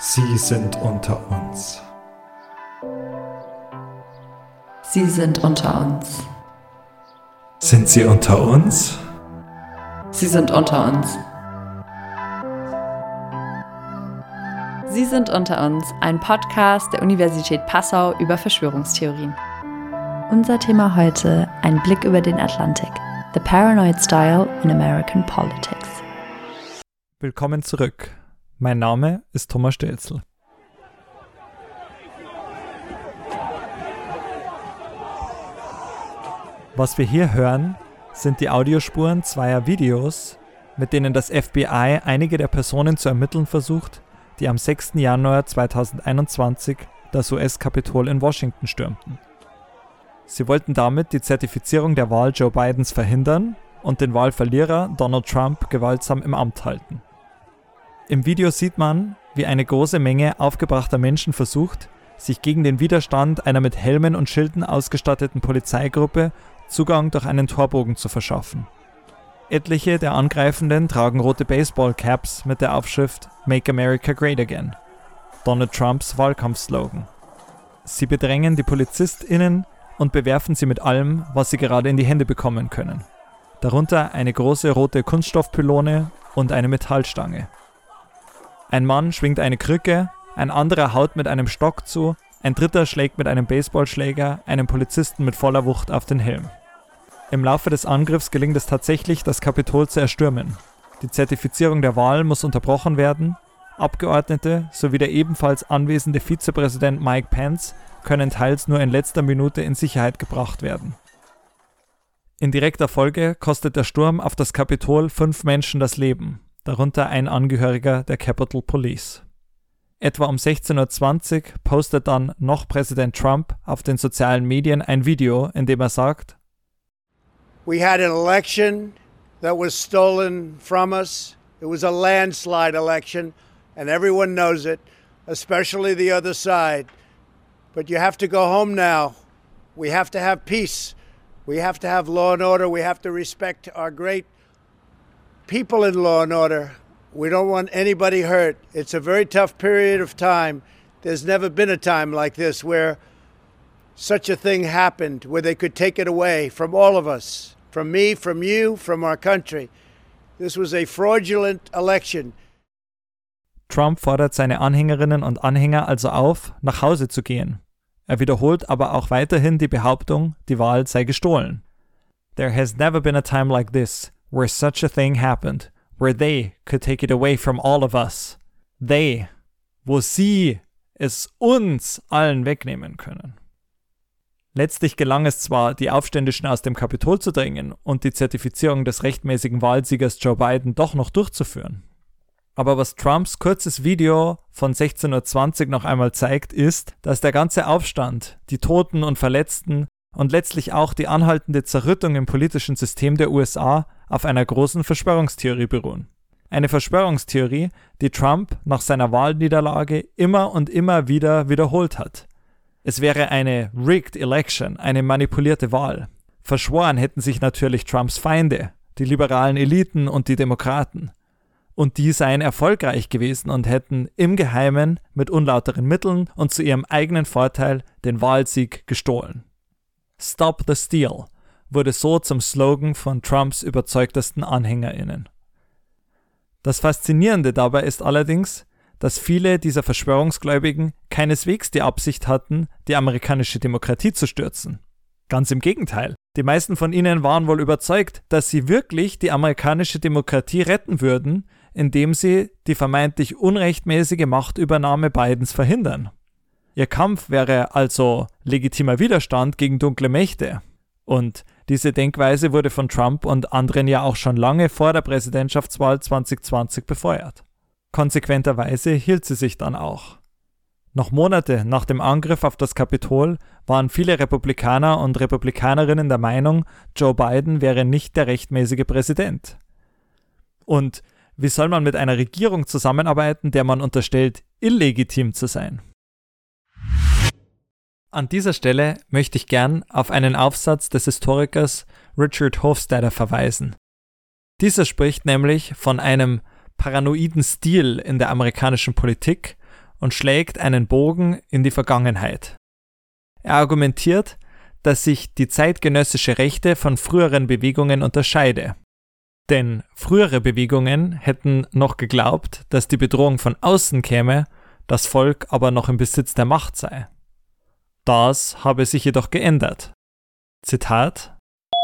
Sie sind unter uns. Sie sind unter uns. Sind Sie unter uns? Sie sind unter uns. Sie sind unter uns, ein Podcast der Universität Passau über Verschwörungstheorien. Unser Thema heute: ein Blick über den Atlantik. The Paranoid Style in American Politics. Willkommen zurück. Mein Name ist Thomas Stelzl. Was wir hier hören, sind die Audiospuren zweier Videos, mit denen das FBI einige der Personen zu ermitteln versucht, die am 6. Januar 2021 das US-Kapitol in Washington stürmten. Sie wollten damit die Zertifizierung der Wahl Joe Bidens verhindern und den Wahlverlierer Donald Trump gewaltsam im Amt halten. Im Video sieht man, wie eine große Menge aufgebrachter Menschen versucht, sich gegen den Widerstand einer mit Helmen und Schilden ausgestatteten Polizeigruppe Zugang durch einen Torbogen zu verschaffen. Etliche der Angreifenden tragen rote Baseball-Caps mit der Aufschrift Make America Great Again, Donald Trumps Wahlkampfslogan. Sie bedrängen die PolizistInnen und bewerfen sie mit allem, was sie gerade in die Hände bekommen können. Darunter eine große rote Kunststoffpylone und eine Metallstange. Ein Mann schwingt eine Krücke, ein anderer haut mit einem Stock zu, ein dritter schlägt mit einem Baseballschläger einem Polizisten mit voller Wucht auf den Helm. Im Laufe des Angriffs gelingt es tatsächlich, das Kapitol zu erstürmen. Die Zertifizierung der Wahl muss unterbrochen werden. Abgeordnete sowie der ebenfalls anwesende Vizepräsident Mike Pence können teils nur in letzter Minute in Sicherheit gebracht werden. In direkter Folge kostet der Sturm auf das Kapitol 5 Menschen das Leben, darunter ein Angehöriger der Capitol Police. Etwa um 16:20 Uhr postet dann noch Präsident Trump auf den sozialen Medien ein Video, in dem er sagt: We had an election that was stolen from us. It was a landslide election, and everyone knows it, especially the other side. But you have to go home now. We have to have peace. We have to have law and order. We have to respect our great people in law and order. We don't want anybody hurt. It's a very tough period of time. There's never been a time like this where such a thing happened, where they could take it away from all of us, from me, from you, from our country. This was a fraudulent election. Trump fordert seine Anhängerinnen und Anhänger also auf, nach Hause zu gehen. Er wiederholt aber auch weiterhin die Behauptung, die Wahl sei gestohlen. There has never been a time like this, where such a thing happened, where they could take it away from all of us. They, wo sie es uns allen wegnehmen können. Letztlich gelang es zwar, die Aufständischen aus dem Kapitol zu drängen und die Zertifizierung des rechtmäßigen Wahlsiegers Joe Biden doch noch durchzuführen. Aber was Trumps kurzes Video von 16:20 Uhr noch einmal zeigt, ist, dass der ganze Aufstand, die Toten und Verletzten und letztlich auch die anhaltende Zerrüttung im politischen System der USA auf einer großen Verschwörungstheorie beruhen. Eine Verschwörungstheorie, die Trump nach seiner Wahlniederlage immer und immer wieder wiederholt hat. Es wäre eine rigged election, eine manipulierte Wahl. Verschworen hätten sich natürlich Trumps Feinde, die liberalen Eliten und die Demokraten. Und die seien erfolgreich gewesen und hätten im Geheimen mit unlauteren Mitteln und zu ihrem eigenen Vorteil den Wahlsieg gestohlen. Stop the Steal wurde so zum Slogan von Trumps überzeugtesten AnhängerInnen. Das Faszinierende dabei ist allerdings, dass viele dieser Verschwörungsgläubigen keineswegs die Absicht hatten, die amerikanische Demokratie zu stürzen. Ganz im Gegenteil. Die meisten von ihnen waren wohl überzeugt, dass sie wirklich die amerikanische Demokratie retten würden, indem sie die vermeintlich unrechtmäßige Machtübernahme Bidens verhindern. Ihr Kampf wäre also legitimer Widerstand gegen dunkle Mächte. Und diese Denkweise wurde von Trump und anderen ja auch schon lange vor der Präsidentschaftswahl 2020 befeuert. Konsequenterweise hielt sie sich dann auch. Noch Monate nach dem Angriff auf das Kapitol waren viele Republikaner und Republikanerinnen der Meinung, Joe Biden wäre nicht der rechtmäßige Präsident. Und wie soll man mit einer Regierung zusammenarbeiten, der man unterstellt, illegitim zu sein? An dieser Stelle möchte ich gern auf einen Aufsatz des Historikers Richard Hofstadter verweisen. Dieser spricht nämlich von einem paranoiden Stil in der amerikanischen Politik und schlägt einen Bogen in die Vergangenheit. Er argumentiert, dass sich die zeitgenössische Rechte von früheren Bewegungen unterscheide. Denn frühere Bewegungen hätten noch geglaubt, dass die Bedrohung von außen käme, das Volk aber noch im Besitz der Macht sei. Das habe sich jedoch geändert. Zitat: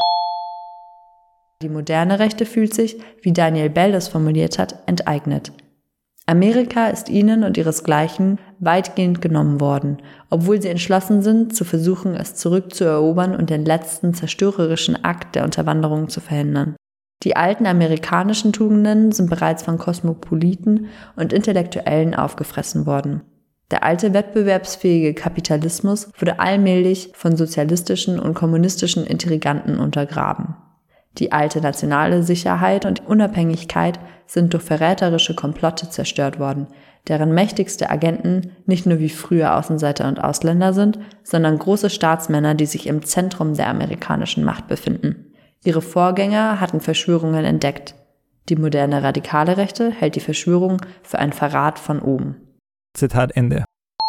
Die moderne Rechte fühlt sich, wie Daniel Bell es formuliert hat, enteignet. Amerika ist ihnen und ihresgleichen weitgehend genommen worden, obwohl sie entschlossen sind, zu versuchen, es zurückzuerobern und den letzten zerstörerischen Akt der Unterwanderung zu verhindern. Die alten amerikanischen Tugenden sind bereits von Kosmopoliten und Intellektuellen aufgefressen worden. Der alte wettbewerbsfähige Kapitalismus wurde allmählich von sozialistischen und kommunistischen Intriganten untergraben. Die alte nationale Sicherheit und Unabhängigkeit sind durch verräterische Komplotte zerstört worden, deren mächtigste Agenten nicht nur wie früher Außenseiter und Ausländer sind, sondern große Staatsmänner, die sich im Zentrum der amerikanischen Macht befinden. Ihre Vorgänger hatten Verschwörungen entdeckt. Die moderne radikale Rechte hält die Verschwörung für einen Verrat von oben. Zitat Ende.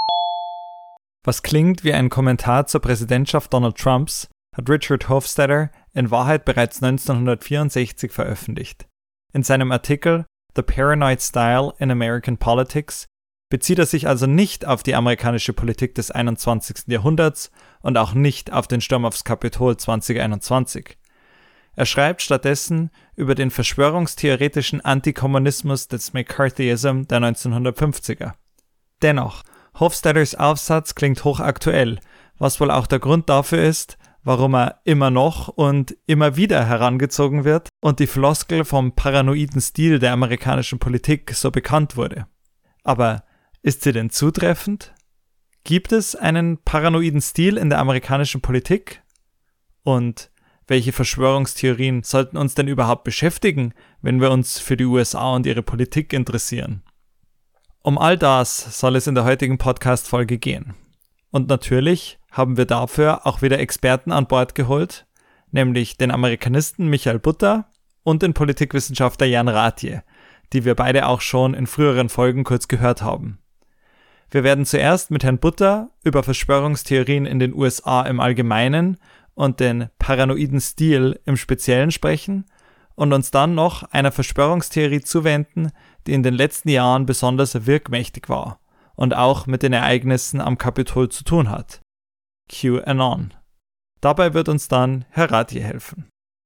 Was klingt wie ein Kommentar zur Präsidentschaft Donald Trumps, hat Richard Hofstadter in Wahrheit bereits 1964 veröffentlicht. In seinem Artikel The Paranoid Style in American Politics bezieht er sich also nicht auf die amerikanische Politik des 21. Jahrhunderts und auch nicht auf den Sturm aufs Kapitol 2021. Er schreibt stattdessen über den verschwörungstheoretischen Antikommunismus des McCarthyism der 1950er. Dennoch, Hofstadters Aufsatz klingt hochaktuell, was wohl auch der Grund dafür ist, warum er immer noch und immer wieder herangezogen wird und die Floskel vom paranoiden Stil der amerikanischen Politik so bekannt wurde. Aber ist sie denn zutreffend? Gibt es einen paranoiden Stil in der amerikanischen Politik? Und welche Verschwörungstheorien sollten uns denn überhaupt beschäftigen, wenn wir uns für die USA und ihre Politik interessieren? Um all das soll es in der heutigen Podcast-Folge gehen. Und natürlich haben wir dafür auch wieder Experten an Bord geholt, nämlich den Amerikanisten Michael Butter und den Politikwissenschaftler Jan Rathje, die wir beide auch schon in früheren Folgen kurz gehört haben. Wir werden zuerst mit Herrn Butter über Verschwörungstheorien in den USA im Allgemeinen und den paranoiden Stil im Speziellen sprechen und uns dann noch einer Verschwörungstheorie zuwenden, die in den letzten Jahren besonders wirkmächtig war und auch mit den Ereignissen am Kapitol zu tun hat. QAnon. Dabei wird uns dann Herr Rathje helfen.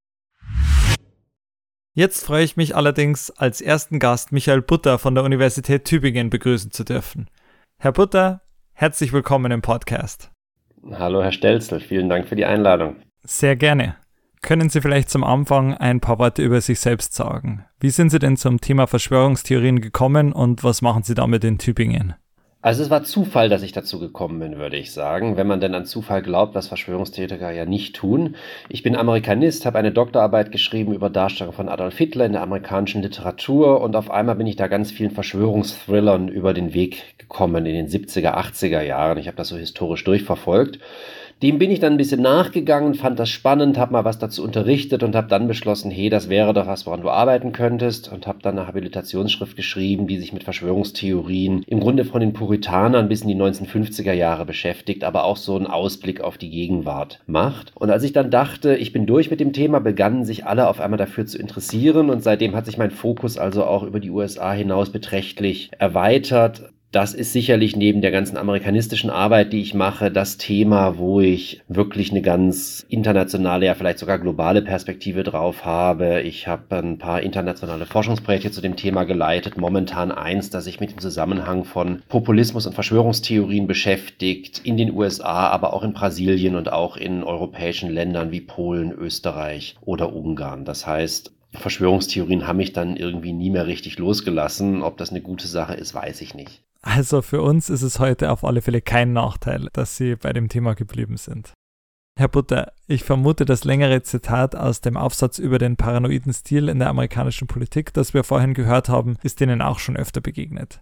Jetzt freue ich mich allerdings, als ersten Gast Michael Butter von der Universität Tübingen begrüßen zu dürfen. Herr Butter, herzlich willkommen im Podcast. Hallo Herr Stelzl, vielen Dank für die Einladung. Sehr gerne. Können Sie vielleicht zum Anfang ein paar Worte über sich selbst sagen? Wie sind Sie denn zum Thema Verschwörungstheorien gekommen und was machen Sie damit in Tübingen? Also es war Zufall, dass ich dazu gekommen bin, würde ich sagen, wenn man denn an Zufall glaubt, was Verschwörungstheoretiker ja nicht tun. Ich bin Amerikanist, habe eine Doktorarbeit geschrieben über Darstellung von Adolf Hitler in der amerikanischen Literatur und auf einmal bin ich da ganz vielen Verschwörungsthrillern über den Weg gekommen in den 70er, 80er Jahren. Ich habe das so historisch durchverfolgt. Dem bin ich dann ein bisschen nachgegangen, fand das spannend, habe mal was dazu unterrichtet und habe dann beschlossen, hey, das wäre doch was, woran du arbeiten könntest und habe dann eine Habilitationsschrift geschrieben, die sich mit Verschwörungstheorien im Grunde von den Puritanern bis in die 1950er Jahre beschäftigt, aber auch so einen Ausblick auf die Gegenwart macht. Und als ich dann dachte, ich bin durch mit dem Thema, begannen sich alle auf einmal dafür zu interessieren und seitdem hat sich mein Fokus also auch über die USA hinaus beträchtlich erweitert. Das ist sicherlich neben der ganzen amerikanistischen Arbeit, die ich mache, das Thema, wo ich wirklich eine ganz internationale, ja vielleicht sogar globale Perspektive drauf habe. Ich habe ein paar internationale Forschungsprojekte zu dem Thema geleitet. Momentan eins, das sich mit dem Zusammenhang von Populismus und Verschwörungstheorien beschäftigt, in den USA, aber auch in Brasilien und auch in europäischen Ländern wie Polen, Österreich oder Ungarn. Das heißt, Verschwörungstheorien haben mich dann irgendwie nie mehr richtig losgelassen. Ob das eine gute Sache ist, weiß ich nicht. Also für uns ist es heute auf alle Fälle kein Nachteil, dass Sie bei dem Thema geblieben sind. Herr Butter, ich vermute, das längere Zitat aus dem Aufsatz über den paranoiden Stil in der amerikanischen Politik, das wir vorhin gehört haben, ist Ihnen auch schon öfter begegnet.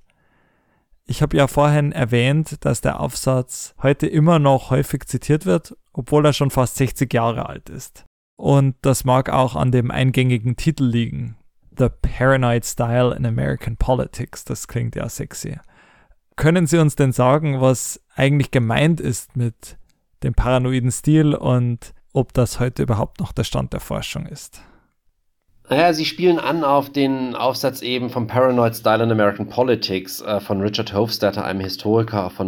Ich habe ja vorhin erwähnt, dass der Aufsatz heute immer noch häufig zitiert wird, obwohl er schon fast 60 Jahre alt ist. Und das mag auch an dem eingängigen Titel liegen. The Paranoid Style in American Politics, das klingt ja sexy. Können Sie uns denn sagen, was eigentlich gemeint ist mit dem paranoiden Stil und ob das heute überhaupt noch der Stand der Forschung ist? Naja, sie spielen an auf den Aufsatz eben vom Paranoid Style in American Politics von Richard Hofstadter, einem Historiker von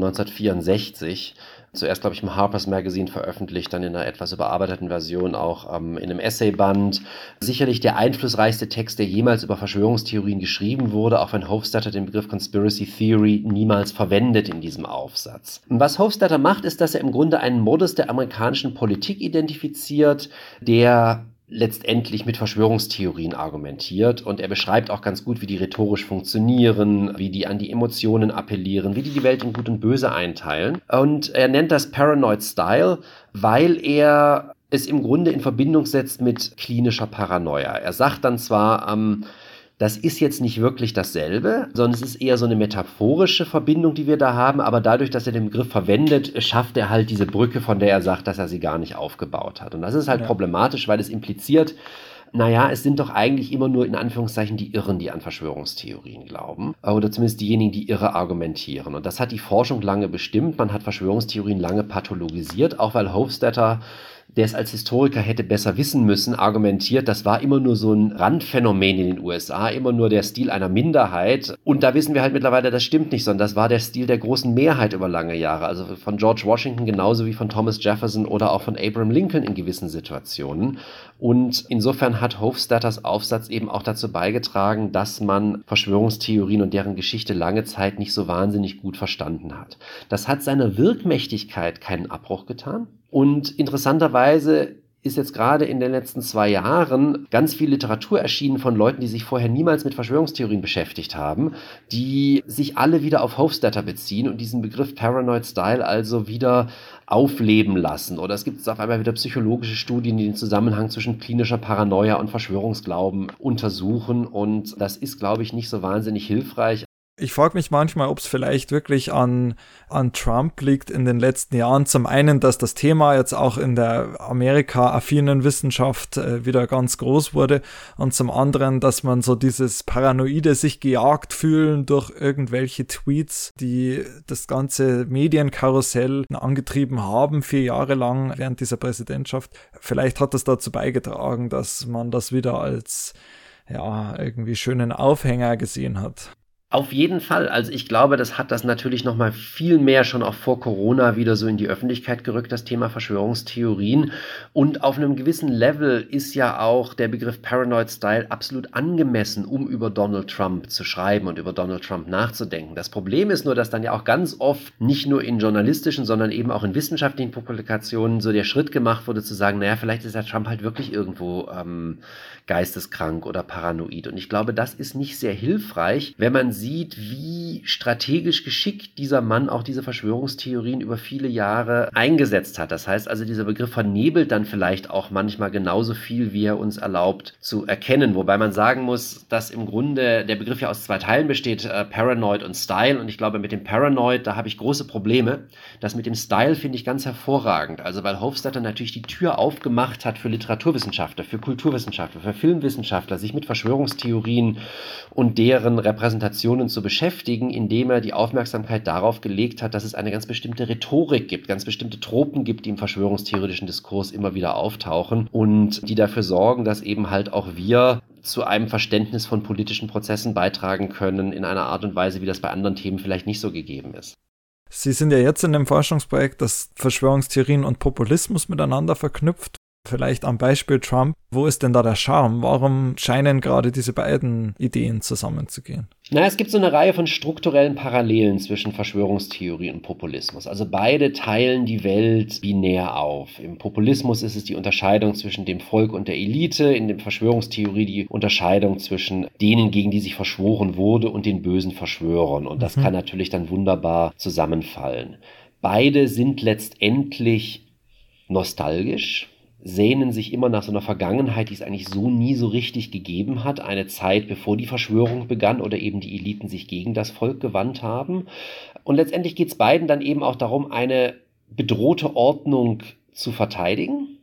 1964. Zuerst, glaube ich, im Harper's Magazine veröffentlicht, dann in einer etwas überarbeiteten Version auch in einem Essayband. Sicherlich der einflussreichste Text, der jemals über Verschwörungstheorien geschrieben wurde, auch wenn Hofstadter den Begriff Conspiracy Theory niemals verwendet in diesem Aufsatz. Und was Hofstadter macht, ist, dass er im Grunde einen Modus der amerikanischen Politik identifiziert, der letztendlich mit Verschwörungstheorien argumentiert, und er beschreibt auch ganz gut, wie die rhetorisch funktionieren, wie die an die Emotionen appellieren, wie die Welt in Gut und Böse einteilen. Und er nennt das Paranoid Style, weil er es im Grunde in Verbindung setzt mit klinischer Paranoia. Er sagt dann zwar, das ist jetzt nicht wirklich dasselbe, sondern es ist eher so eine metaphorische Verbindung, die wir da haben, aber dadurch, dass er den Begriff verwendet, schafft er halt diese Brücke, von der er sagt, dass er sie gar nicht aufgebaut hat. Und das ist halt problematisch, weil es impliziert, naja, es sind doch eigentlich immer nur in Anführungszeichen die Irren, die an Verschwörungstheorien glauben. Oder zumindest diejenigen, die irre argumentieren. Und das hat die Forschung lange bestimmt. Man hat Verschwörungstheorien lange pathologisiert, auch weil Hofstadter, der es als Historiker hätte besser wissen müssen, argumentiert, das war immer nur so ein Randphänomen in den USA, immer nur der Stil einer Minderheit. Und da wissen wir halt mittlerweile, das stimmt nicht, sondern das war der Stil der großen Mehrheit über lange Jahre. Also von George Washington genauso wie von Thomas Jefferson oder auch von Abraham Lincoln in gewissen Situationen. Und insofern hat Hofstatters Aufsatz eben auch dazu beigetragen, dass man Verschwörungstheorien und deren Geschichte lange Zeit nicht so wahnsinnig gut verstanden hat. Das hat seiner Wirkmächtigkeit keinen Abbruch getan. Und interessanterweise ist jetzt gerade in den letzten 2 Jahren ganz viel Literatur erschienen von Leuten, die sich vorher niemals mit Verschwörungstheorien beschäftigt haben, die sich alle wieder auf Hofstadter beziehen und diesen Begriff Paranoid Style also wieder aufleben lassen. Oder es gibt jetzt auf einmal wieder psychologische Studien, die den Zusammenhang zwischen klinischer Paranoia und Verschwörungsglauben untersuchen. Und das ist, glaube ich, nicht so wahnsinnig hilfreich. Ich frage mich manchmal, ob es vielleicht wirklich an Trump liegt in den letzten Jahren. Zum einen, dass das Thema jetzt auch in der Amerika-affinen Wissenschaft wieder ganz groß wurde, und zum anderen, dass man so dieses paranoide sich gejagt fühlen durch irgendwelche Tweets, die das ganze Medienkarussell angetrieben haben, 4 Jahre lang während dieser Präsidentschaft. Vielleicht hat das dazu beigetragen, dass man das wieder als irgendwie schönen Aufhänger gesehen hat. Auf jeden Fall. Also ich glaube, das hat das natürlich noch mal viel mehr schon auch vor Corona wieder so in die Öffentlichkeit gerückt, das Thema Verschwörungstheorien. Und auf einem gewissen Level ist ja auch der Begriff Paranoid Style absolut angemessen, um über Donald Trump zu schreiben und über Donald Trump nachzudenken. Das Problem ist nur, dass dann ja auch ganz oft nicht nur in journalistischen, sondern eben auch in wissenschaftlichen Publikationen so der Schritt gemacht wurde, zu sagen, naja, vielleicht ist der Trump halt wirklich irgendwo geisteskrank oder paranoid. Und ich glaube, das ist nicht sehr hilfreich, wenn man sieht, wie strategisch geschickt dieser Mann auch diese Verschwörungstheorien über viele Jahre eingesetzt hat. Das heißt also, dieser Begriff vernebelt dann vielleicht auch manchmal genauso viel, wie er uns erlaubt zu erkennen. Wobei man sagen muss, dass im Grunde der Begriff ja aus 2 Teilen besteht, Paranoid und Style. Und ich glaube, mit dem Paranoid, da habe ich große Probleme. Das mit dem Style finde ich ganz hervorragend. Also weil Hofstadter natürlich die Tür aufgemacht hat für Literaturwissenschaftler, für Kulturwissenschaftler, für Filmwissenschaftler, sich mit Verschwörungstheorien und deren Repräsentationen zu beschäftigen, indem er die Aufmerksamkeit darauf gelegt hat, dass es eine ganz bestimmte Rhetorik gibt, ganz bestimmte Tropen gibt, die im verschwörungstheoretischen Diskurs immer wieder auftauchen und die dafür sorgen, dass eben halt auch wir zu einem Verständnis von politischen Prozessen beitragen können, in einer Art und Weise, wie das bei anderen Themen vielleicht nicht so gegeben ist. Sie sind ja jetzt in dem Forschungsprojekt, das Verschwörungstheorien und Populismus miteinander verknüpft. Vielleicht am Beispiel Trump. Wo ist denn da der Charme? Warum scheinen gerade diese beiden Ideen zusammenzugehen? Es gibt so eine Reihe von strukturellen Parallelen zwischen Verschwörungstheorie und Populismus. Also beide teilen die Welt binär auf. Im Populismus ist es die Unterscheidung zwischen dem Volk und der Elite, in der Verschwörungstheorie die Unterscheidung zwischen denen, gegen die sich verschworen wurde, und den bösen Verschwörern. Und das kann natürlich dann wunderbar zusammenfallen. Beide sind letztendlich nostalgisch, sehnen sich immer nach so einer Vergangenheit, die es eigentlich so nie so richtig gegeben hat. Eine Zeit, bevor die Verschwörung begann oder eben die Eliten sich gegen das Volk gewandt haben. Und letztendlich geht es beiden dann eben auch darum, eine bedrohte Ordnung zu verteidigen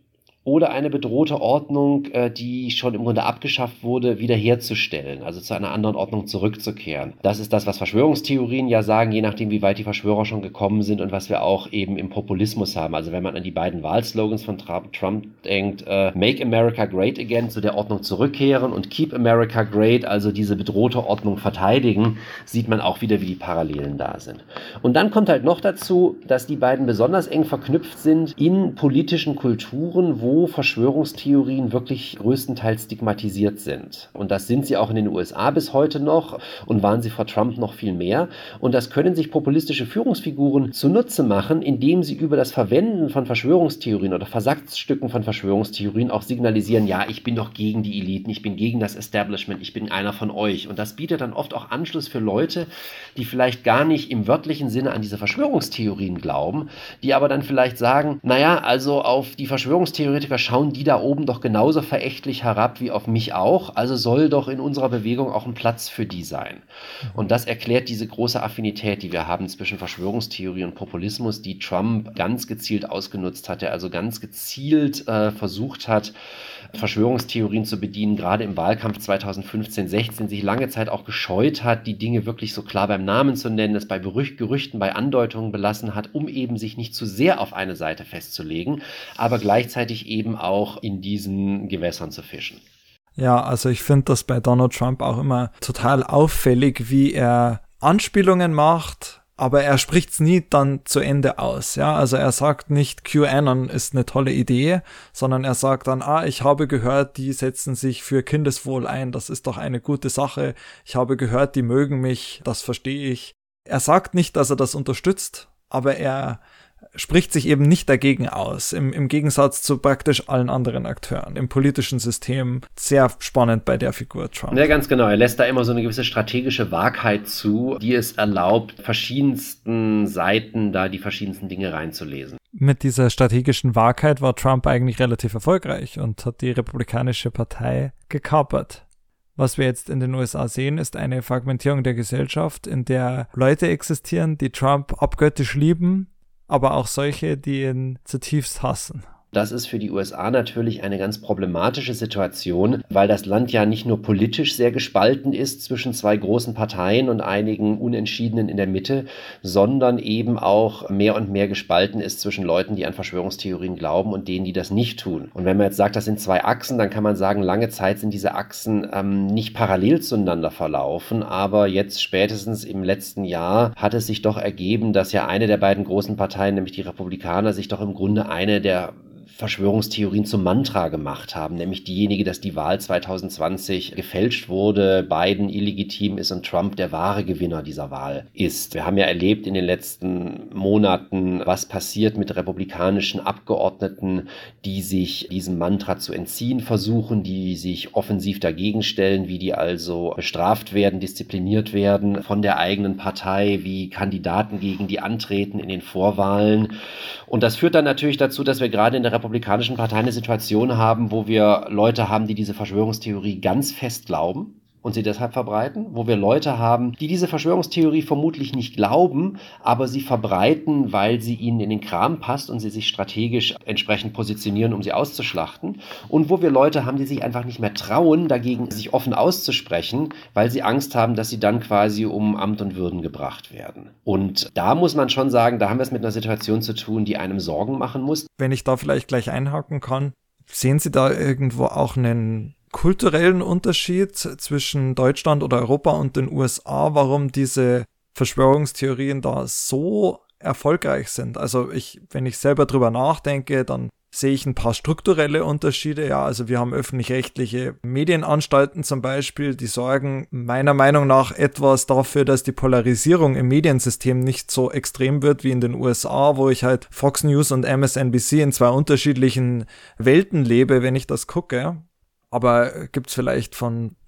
oder eine bedrohte Ordnung, die schon im Grunde abgeschafft wurde, wiederherzustellen, also zu einer anderen Ordnung zurückzukehren. Das ist das, was Verschwörungstheorien ja sagen, je nachdem, wie weit die Verschwörer schon gekommen sind und was wir auch eben im Populismus haben. Also wenn man an die beiden Wahlslogans von Trump denkt, Make America Great Again, zu der Ordnung zurückkehren, und Keep America Great, also diese bedrohte Ordnung verteidigen, sieht man auch wieder, wie die Parallelen da sind. Und dann kommt halt noch dazu, dass die beiden besonders eng verknüpft sind in politischen Kulturen, wo Verschwörungstheorien wirklich größtenteils stigmatisiert sind. Und das sind sie auch in den USA bis heute noch und waren sie vor Trump noch viel mehr. Und das können sich populistische Führungsfiguren zunutze machen, indem sie über das Verwenden von Verschwörungstheorien oder Versatzstücken von Verschwörungstheorien auch signalisieren, ja, ich bin doch gegen die Eliten, ich bin gegen das Establishment, ich bin einer von euch. Und das bietet dann oft auch Anschluss für Leute, die vielleicht gar nicht im wörtlichen Sinne an diese Verschwörungstheorien glauben, die aber dann vielleicht sagen, naja, also auf die Verschwörungstheoretiker schauen die da oben doch genauso verächtlich herab wie auf mich auch, also soll doch in unserer Bewegung auch ein Platz für die sein. Und das erklärt diese große Affinität, die wir haben zwischen Verschwörungstheorie und Populismus, die Trump ganz gezielt ausgenutzt hat, der also ganz gezielt versucht hat, Verschwörungstheorien zu bedienen, gerade im Wahlkampf 2015-16 sich lange Zeit auch gescheut hat, die Dinge wirklich so klar beim Namen zu nennen, es bei Gerüchten, bei Andeutungen belassen hat, um eben sich nicht zu sehr auf eine Seite festzulegen, aber gleichzeitig eben auch in diesen Gewässern zu fischen. Ja, also ich finde das bei Donald Trump auch immer total auffällig, wie er Anspielungen macht, aber er spricht es nie dann zu Ende aus. Ja, also er sagt nicht, QAnon ist eine tolle Idee, sondern er sagt dann, ich habe gehört, die setzen sich für Kindeswohl ein, das ist doch eine gute Sache. Ich habe gehört, die mögen mich, das verstehe ich. Er sagt nicht, dass er das unterstützt, aber er spricht sich eben nicht dagegen aus, im Gegensatz zu praktisch allen anderen Akteuren im politischen System. Sehr spannend bei der Figur Trump. Ja, ganz genau. Er lässt da immer so eine gewisse strategische Wahrheit zu, die es erlaubt, verschiedensten Seiten da die verschiedensten Dinge reinzulesen. Mit dieser strategischen Wahrheit war Trump eigentlich relativ erfolgreich und hat die Republikanische Partei gekapert. Was wir jetzt in den USA sehen, ist eine Fragmentierung der Gesellschaft, in der Leute existieren, die Trump abgöttisch lieben, aber auch solche, die ihn zutiefst hassen. Das ist für die USA natürlich eine ganz problematische Situation, weil das Land ja nicht nur politisch sehr gespalten ist zwischen zwei großen Parteien und einigen Unentschiedenen in der Mitte, sondern eben auch mehr und mehr gespalten ist zwischen Leuten, die an Verschwörungstheorien glauben und denen, die das nicht tun. Und wenn man jetzt sagt, das sind zwei Achsen, dann kann man sagen, lange Zeit sind diese Achsen nicht parallel zueinander verlaufen, aber jetzt spätestens im letzten Jahr hat es sich doch ergeben, dass ja eine der beiden großen Parteien, nämlich die Republikaner, sich doch im Grunde eine der Verschwörungstheorien zum Mantra gemacht haben, nämlich diejenige, dass die Wahl 2020 gefälscht wurde, Biden illegitim ist und Trump der wahre Gewinner dieser Wahl ist. Wir haben ja erlebt in den letzten Monaten, was passiert mit republikanischen Abgeordneten, die sich diesem Mantra zu entziehen versuchen, die sich offensiv dagegen stellen, wie die also bestraft werden, diszipliniert werden von der eigenen Partei, wie Kandidaten gegen die antreten in den Vorwahlen. Und das führt dann natürlich dazu, dass wir gerade in der Republikanischen Partei eine Situation haben, wo wir Leute haben, die diese Verschwörungstheorie ganz fest glauben und sie deshalb verbreiten, wo wir Leute haben, die diese Verschwörungstheorie vermutlich nicht glauben, aber sie verbreiten, weil sie ihnen in den Kram passt und sie sich strategisch entsprechend positionieren, um sie auszuschlachten, und wo wir Leute haben, die sich einfach nicht mehr trauen, dagegen sich offen auszusprechen, weil sie Angst haben, dass sie dann quasi um Amt und Würden gebracht werden. Und da muss man schon sagen, da haben wir es mit einer Situation zu tun, die einem Sorgen machen muss. Wenn ich da vielleicht gleich einhaken kann, sehen Sie da irgendwo auch einen kulturellen Unterschied zwischen Deutschland oder Europa und den USA, warum diese Verschwörungstheorien da so erfolgreich sind? Also wenn ich selber drüber nachdenke, dann sehe ich ein paar strukturelle Unterschiede. Ja, also wir haben öffentlich-rechtliche Medienanstalten zum Beispiel, die sorgen meiner Meinung nach etwas dafür, dass die Polarisierung im Mediensystem nicht so extrem wird wie in den USA, wo ich halt Fox News und MSNBC in zwei unterschiedlichen Welten lebe, wenn ich das gucke. Aber gibt es vielleicht von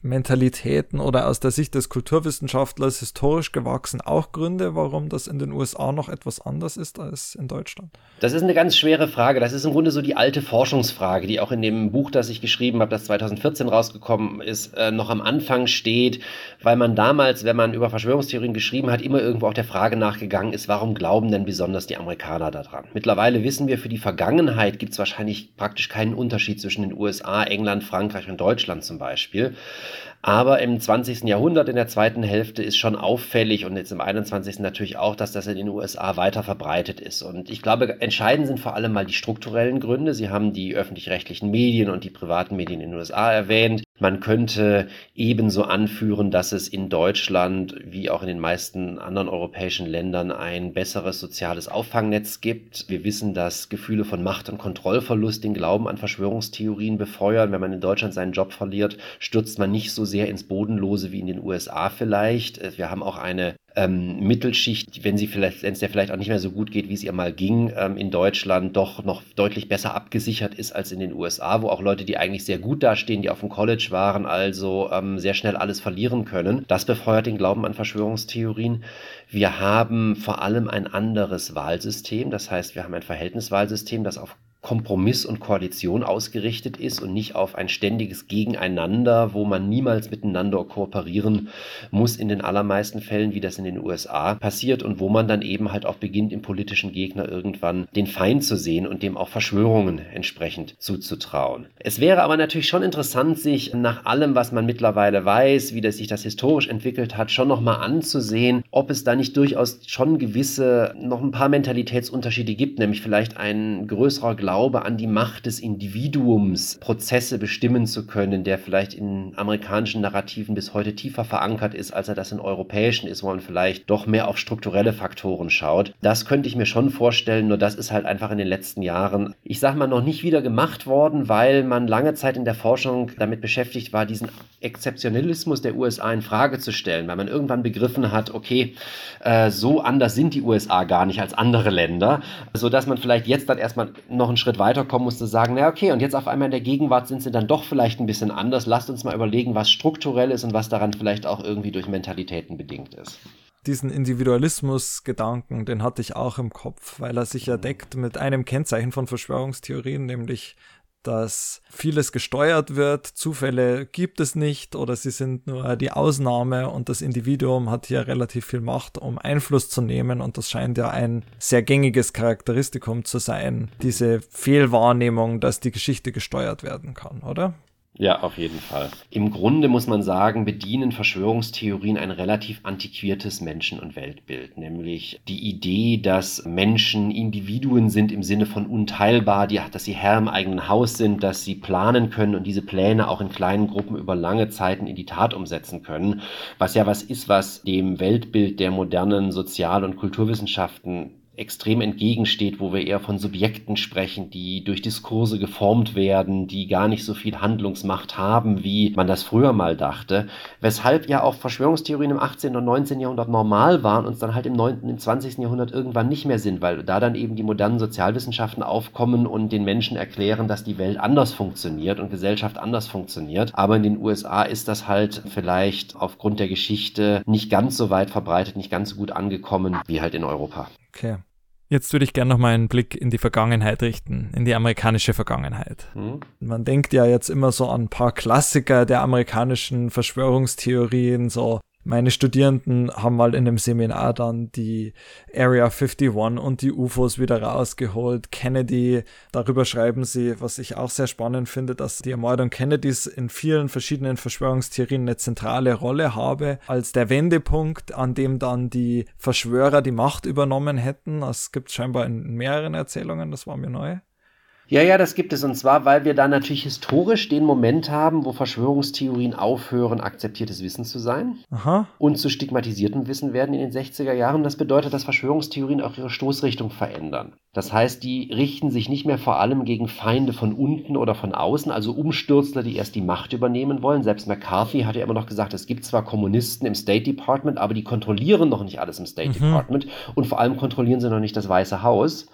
Mentalitäten oder aus der Sicht des Kulturwissenschaftlers historisch gewachsen auch Gründe, warum das in den USA noch etwas anders ist als in Deutschland? Das ist eine ganz schwere Frage. Das ist im Grunde so die alte Forschungsfrage, die auch in dem Buch, das ich geschrieben habe, das 2014 rausgekommen ist, noch am Anfang steht, weil man damals, wenn man über Verschwörungstheorien geschrieben hat, immer irgendwo auch der Frage nachgegangen ist, warum glauben denn besonders die Amerikaner daran? Mittlerweile wissen wir, für die Vergangenheit gibt es wahrscheinlich praktisch keinen Unterschied zwischen den USA, England, Frankreich und Deutschland zum Beispiel. Aber im 20. Jahrhundert, in der zweiten Hälfte, ist schon auffällig und jetzt im 21. natürlich auch, dass das in den USA weiter verbreitet ist. Und ich glaube, entscheidend sind vor allem mal die strukturellen Gründe. Sie haben die öffentlich-rechtlichen Medien und die privaten Medien in den USA erwähnt. Man könnte ebenso anführen, dass es in Deutschland wie auch in den meisten anderen europäischen Ländern ein besseres soziales Auffangnetz gibt. Wir wissen, dass Gefühle von Macht- und Kontrollverlust den Glauben an Verschwörungstheorien befeuern. Wenn man in Deutschland seinen Job verliert, stürzt man nicht so sehr ins Bodenlose wie in den USA vielleicht. Wir haben auch eine Mittelschicht, wenn es der vielleicht auch nicht mehr so gut geht, wie es ihr mal ging, in Deutschland doch noch deutlich besser abgesichert ist als in den USA, wo auch Leute, die eigentlich sehr gut dastehen, die auf dem College waren, also sehr schnell alles verlieren können. Das befeuert den Glauben an Verschwörungstheorien. Wir haben vor allem ein anderes Wahlsystem, das heißt, wir haben ein Verhältniswahlsystem, das auf Kompromiss und Koalition ausgerichtet ist und nicht auf ein ständiges Gegeneinander, wo man niemals miteinander kooperieren muss in den allermeisten Fällen, wie das in den USA passiert und wo man dann eben halt auch beginnt, im politischen Gegner irgendwann den Feind zu sehen und dem auch Verschwörungen entsprechend zuzutrauen. Es wäre aber natürlich schon interessant, sich nach allem, was man mittlerweile weiß, wie sich das historisch entwickelt hat, schon nochmal anzusehen, ob es da nicht durchaus schon noch ein paar Mentalitätsunterschiede gibt, nämlich vielleicht ein größerer Glaube an die Macht des Individuums, Prozesse bestimmen zu können, der vielleicht in amerikanischen Narrativen bis heute tiefer verankert ist, als er das in europäischen ist, wo man vielleicht doch mehr auf strukturelle Faktoren schaut. Das könnte ich mir schon vorstellen, nur das ist halt einfach in den letzten Jahren, ich sag mal, noch nicht wieder gemacht worden, weil man lange Zeit in der Forschung damit beschäftigt war, diesen Exzeptionalismus der USA in Frage zu stellen, weil man irgendwann begriffen hat, okay, so anders sind die USA gar nicht als andere Länder, sodass man vielleicht jetzt dann erstmal noch einen Schritt weiterkommen musste, sagen, na okay, und jetzt auf einmal in der Gegenwart sind sie dann doch vielleicht ein bisschen anders. Lasst uns mal überlegen, was strukturell ist und was daran vielleicht auch irgendwie durch Mentalitäten bedingt ist. Diesen Individualismus-Gedanken, den hatte ich auch im Kopf, weil er sich ja deckt mit einem Kennzeichen von Verschwörungstheorien, nämlich dass vieles gesteuert wird, Zufälle gibt es nicht oder sie sind nur die Ausnahme und das Individuum hat hier relativ viel Macht, um Einfluss zu nehmen und das scheint ja ein sehr gängiges Charakteristikum zu sein, diese Fehlwahrnehmung, dass die Geschichte gesteuert werden kann, oder? Ja, auf jeden Fall. Im Grunde muss man sagen, bedienen Verschwörungstheorien ein relativ antiquiertes Menschen- und Weltbild, nämlich die Idee, dass Menschen Individuen sind im Sinne von unteilbar, dass sie Herr im eigenen Haus sind, dass sie planen können und diese Pläne auch in kleinen Gruppen über lange Zeiten in die Tat umsetzen können, was ja was ist, was dem Weltbild der modernen Sozial- und Kulturwissenschaften extrem entgegensteht, wo wir eher von Subjekten sprechen, die durch Diskurse geformt werden, die gar nicht so viel Handlungsmacht haben, wie man das früher mal dachte. Weshalb ja auch Verschwörungstheorien im 18. und 19. Jahrhundert normal waren und es dann halt im 9. und 20. Jahrhundert irgendwann nicht mehr sind, weil da dann eben die modernen Sozialwissenschaften aufkommen und den Menschen erklären, dass die Welt anders funktioniert und Gesellschaft anders funktioniert. Aber in den USA ist das halt vielleicht aufgrund der Geschichte nicht ganz so weit verbreitet, nicht ganz so gut angekommen wie halt in Europa. Okay. Jetzt würde ich gerne noch mal einen Blick in die Vergangenheit richten, in die amerikanische Vergangenheit. Man denkt ja jetzt immer so an ein paar Klassiker der amerikanischen Verschwörungstheorien, so meine Studierenden haben mal in einem Seminar dann die Area 51 und die UFOs wieder rausgeholt. Kennedy, darüber schreiben sie, was ich auch sehr spannend finde, dass die Ermordung Kennedys in vielen verschiedenen Verschwörungstheorien eine zentrale Rolle habe, als der Wendepunkt, an dem dann die Verschwörer die Macht übernommen hätten. Das gibt es scheinbar in mehreren Erzählungen, das war mir neu. Ja, das gibt es. Und zwar, weil wir da natürlich historisch den Moment haben, wo Verschwörungstheorien aufhören, akzeptiertes Wissen zu sein. Aha. Und zu stigmatisiertem Wissen werden in den 60er Jahren. Das bedeutet, dass Verschwörungstheorien auch ihre Stoßrichtung verändern. Das heißt, die richten sich nicht mehr vor allem gegen Feinde von unten oder von außen, also Umstürzler, die erst die Macht übernehmen wollen. Selbst McCarthy hat ja immer noch gesagt, es gibt zwar Kommunisten im State Department, aber die kontrollieren noch nicht alles im State Department. Und vor allem kontrollieren sie noch nicht das Weiße Haus.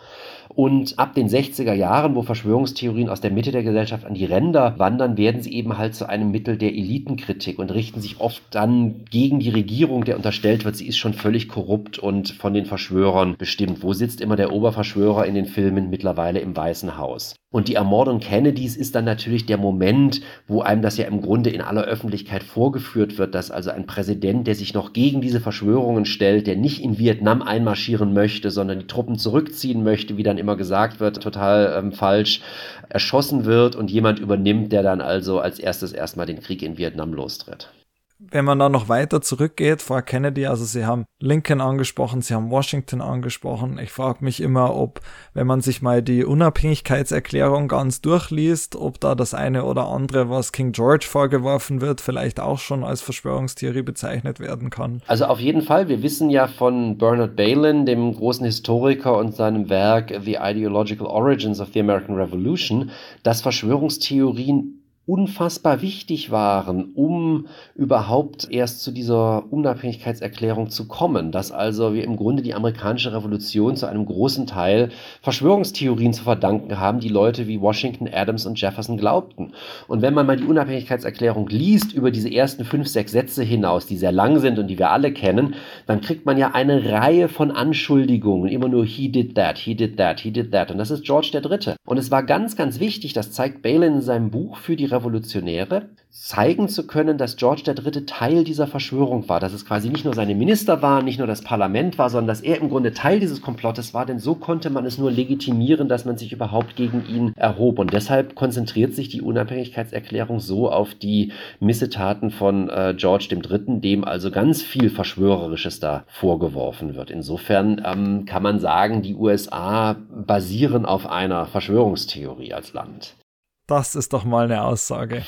Und ab den 60er Jahren, wo Verschwörungstheorien aus der Mitte der Gesellschaft an die Ränder wandern, werden sie eben halt zu einem Mittel der Elitenkritik und richten sich oft dann gegen die Regierung, der unterstellt wird, sie ist schon völlig korrupt und von den Verschwörern bestimmt. Wo sitzt immer der Oberverschwörer in den Filmen? Mittlerweile im Weißen Haus. Und die Ermordung Kennedys ist dann natürlich der Moment, wo einem das ja im Grunde in aller Öffentlichkeit vorgeführt wird, dass also ein Präsident, der sich noch gegen diese Verschwörungen stellt, der nicht in Vietnam einmarschieren möchte, sondern die Truppen zurückziehen möchte, wie dann immer gesagt wird, total falsch, erschossen wird und jemand übernimmt, der dann also als erstes erstmal den Krieg in Vietnam lostritt. Wenn man dann noch weiter zurückgeht, vor Kennedy, also Sie haben Lincoln angesprochen, Sie haben Washington angesprochen. Ich frage mich immer, ob, wenn man sich mal die Unabhängigkeitserklärung ganz durchliest, ob da das eine oder andere, was King George vorgeworfen wird, vielleicht auch schon als Verschwörungstheorie bezeichnet werden kann. Also auf jeden Fall. Wir wissen ja von Bernard Bailyn, dem großen Historiker, und seinem Werk The Ideological Origins of the American Revolution, dass Verschwörungstheorien unfassbar wichtig waren, um überhaupt erst zu dieser Unabhängigkeitserklärung zu kommen, dass also wir im Grunde die amerikanische Revolution zu einem großen Teil Verschwörungstheorien zu verdanken haben, die Leute wie Washington, Adams und Jefferson glaubten. Und wenn man mal die Unabhängigkeitserklärung liest, über diese ersten 5, 6 Sätze hinaus, die sehr lang sind und die wir alle kennen, dann kriegt man ja eine Reihe von Anschuldigungen, immer nur he did that, he did that, he did that. Und das ist George III. Und es war ganz, ganz wichtig, das zeigt Bailyn in seinem Buch für die Revolutionäre, zeigen zu können, dass George III. Teil dieser Verschwörung war, dass es quasi nicht nur seine Minister waren, nicht nur das Parlament war, sondern dass er im Grunde Teil dieses Komplottes war, denn so konnte man es nur legitimieren, dass man sich überhaupt gegen ihn erhob. Und deshalb konzentriert sich die Unabhängigkeitserklärung so auf die Missetaten von George III., dem also ganz viel Verschwörerisches da vorgeworfen wird. Insofern kann man sagen, die USA basieren auf einer Verschwörungstheorie als Land. Das ist doch mal eine Aussage.